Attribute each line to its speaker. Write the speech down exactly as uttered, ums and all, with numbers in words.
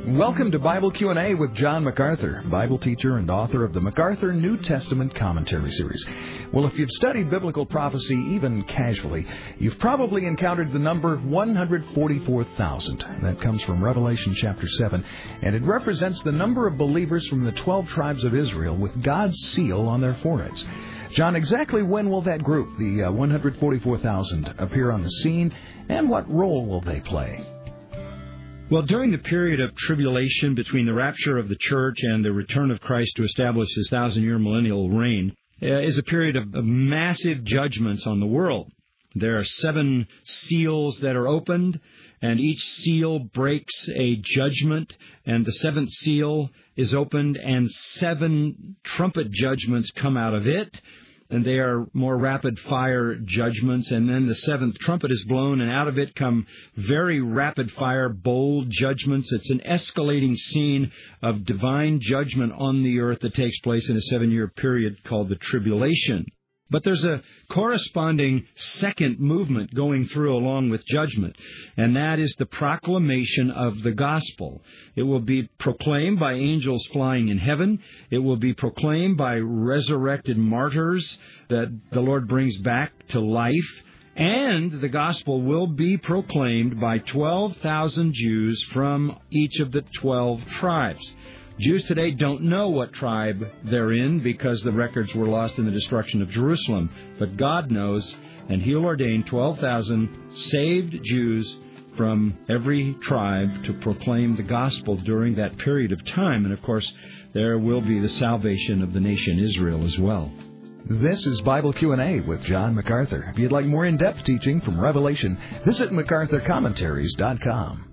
Speaker 1: Welcome to Bible Q and A with John MacArthur, Bible teacher and author of the MacArthur New Testament Commentary Series. Well, if you've studied biblical prophecy even casually, you've probably encountered the number one hundred forty-four thousand. That comes from Revelation chapter seven, and it represents the number of believers from the twelve tribes of Israel with God's seal on their foreheads. John, exactly when will that group, the uh, one hundred forty-four thousand, appear on the scene, and what role will they play?
Speaker 2: Well, during the period of tribulation between the rapture of the church and the return of Christ to establish his thousand-year millennial reign uh, is a period of, of massive judgments on the world. There are seven seals that are opened, and each seal breaks a judgment, and the seventh seal is opened, and seven trumpet judgments come out of it. And they are more rapid-fire judgments. And then the seventh trumpet is blown, and out of it come very rapid-fire, bold judgments. It's an escalating scene of divine judgment on the earth that takes place in a seven-year period called the tribulation. But there's a corresponding second movement going through along with judgment, and that is the proclamation of the gospel. It will be proclaimed by angels flying in heaven. It will be proclaimed by resurrected martyrs that the Lord brings back to life. And the gospel will be proclaimed by twelve thousand Jews from each of the twelve tribes. Jews today don't know what tribe they're in because the records were lost in the destruction of Jerusalem. But God knows, and He'll ordain twelve thousand saved Jews from every tribe to proclaim the gospel during that period of time. And, of course, there will be the salvation of the nation Israel as well.
Speaker 1: This is Bible Q and A with John MacArthur. If you'd like more in-depth teaching from Revelation, visit MacArthur Commentaries dot com.